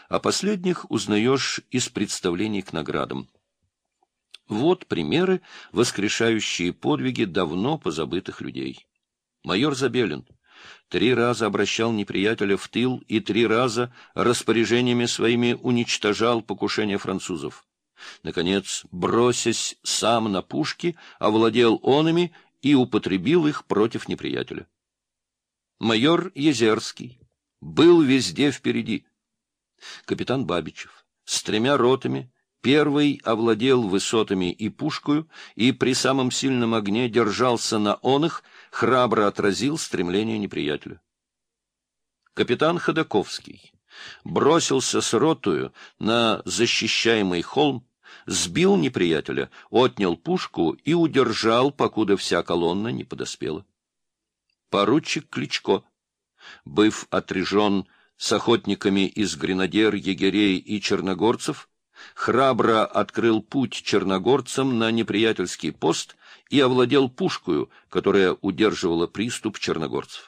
а последних узнаешь из представлений к наградам. Вот примеры, воскрешающие подвиги давно позабытых людей. Майор Забелин 3 раза обращал неприятеля в тыл и 3 раза распоряжениями своими уничтожал покушение французов. Наконец, бросясь сам на пушки, овладел онами и употребил их против неприятеля. Майор Езерский был везде впереди. Капитан Бабичев с 3 ротами первый овладел высотами и пушкою, и при самом сильном огне держался на оных, храбро отразил стремление неприятеля. Капитан Ходаковский бросился с ротою на защищаемый холм, сбил неприятеля, отнял пушку и удержал, покуда вся колонна не подоспела. Поручик Кличко, быв отряжен с охотниками из гренадер, егерей и черногорцев, храбро открыл путь черногорцам на неприятельский пост и овладел пушкою, которая удерживала приступ черногорцев.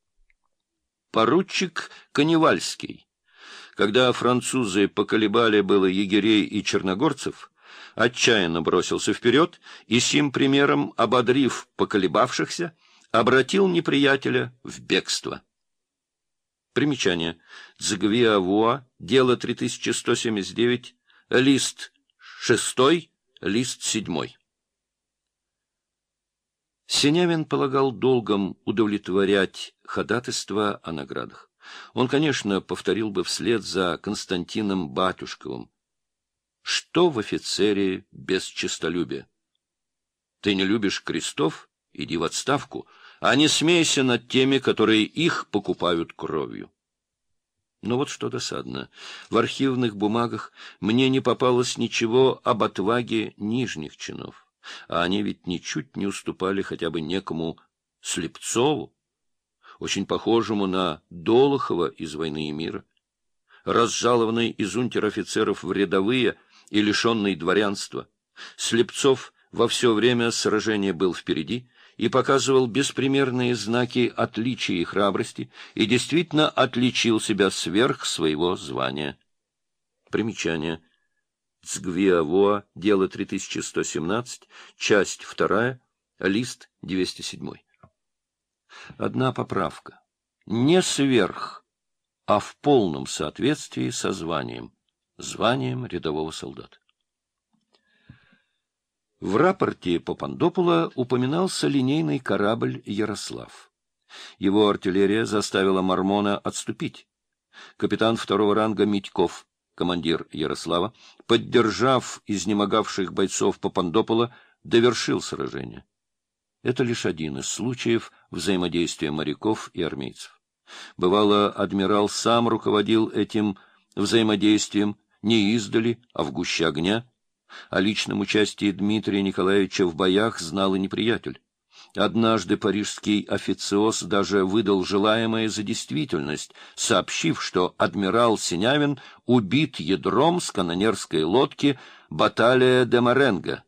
Поручик Коневальский, когда французы поколебали было егерей и черногорцев, отчаянно бросился вперед и, сим примером ободрив поколебавшихся, обратил неприятеля в бегство. Примечание. Цгвиавуа, дело 3179, лист 6, лист 7. Синявин полагал долгом удовлетворять ходатайство о наградах. Он, конечно, повторил бы вслед за Константином Батюшковым: что в офицере без честолюбия? Ты не любишь крестов? Иди в отставку, а не смейся над теми, которые их покупают кровью. Но вот что досадно. В архивных бумагах мне не попалось ничего об отваге нижних чинов. А они ведь ничуть не уступали хотя бы некому Слепцову, очень похожему на Долохова из «Войны и мира». Разжалованный из унтер-офицеров в рядовые и лишенный дворянства, Слепцов во все время сражения был впереди и показывал беспримерные знаки отличия и храбрости, и действительно отличил себя сверх своего звания. Примечание. Цгвиавуа, дело 3117, часть 2, лист 207. Одна поправка. Не сверх, а в полном соответствии со званием рядового солдата. В рапорте Попандопула упоминался линейный корабль «Ярослав». Его артиллерия заставила Мормона отступить. Капитан 2-го ранга Митьков, командир Ярослава, поддержав изнемогавших бойцов Попандопула, довершил сражение. Это лишь один из случаев взаимодействия моряков и армейцев. Бывало, адмирал сам руководил этим взаимодействием не издали, а в гуще огня. О личном участии Дмитрия Николаевича в боях знал и неприятель. Однажды парижский официоз даже выдал желаемое за действительность, сообщив, что адмирал Синявин убит ядром с канонерской лодки «Баталия де Маренго».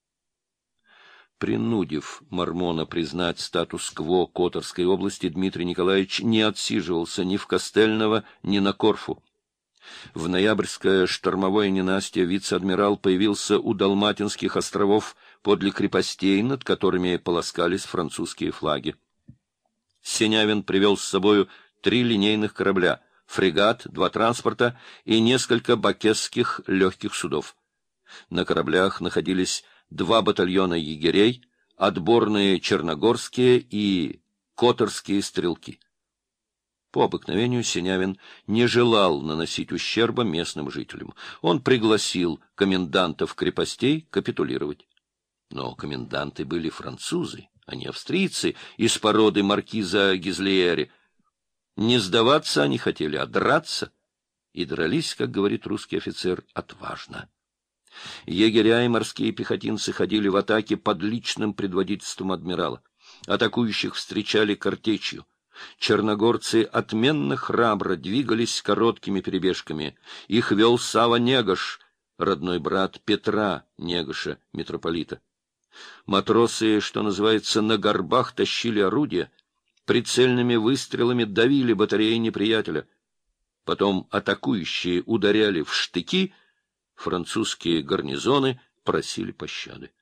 Принудив Мормона признать статус-кво Которской области, Дмитрий Николаевич не отсиживался ни в Костельново, ни на Корфу. В ноябрьское штормовое ненастье вице-адмирал появился у Далматинских островов подле крепостей, над которыми полоскались французские флаги. Синявин привел с собою 3 линейных корабля, фрегат, 2 транспорта и несколько бакесских легких судов. На кораблях находились 2 батальона егерей, отборные черногорские и которские стрелки. По обыкновению Синявин не желал наносить ущерба местным жителям. Он пригласил комендантов крепостей капитулировать. Но коменданты были французы, а не австрийцы из породы маркиза Гизлиери. Не сдаваться они хотели, а драться. И дрались, как говорит русский офицер, отважно. Егеря и морские пехотинцы ходили в атаке под личным предводительством адмирала. Атакующих встречали картечью. Черногорцы отменно храбро двигались короткими перебежками. Их вел Сава Негош, родной брат Петра Негоша, митрополита. Матросы, что называется, на горбах тащили орудия, прицельными выстрелами давили батареи неприятеля. Потом атакующие ударяли в штыки, французские гарнизоны просили пощады.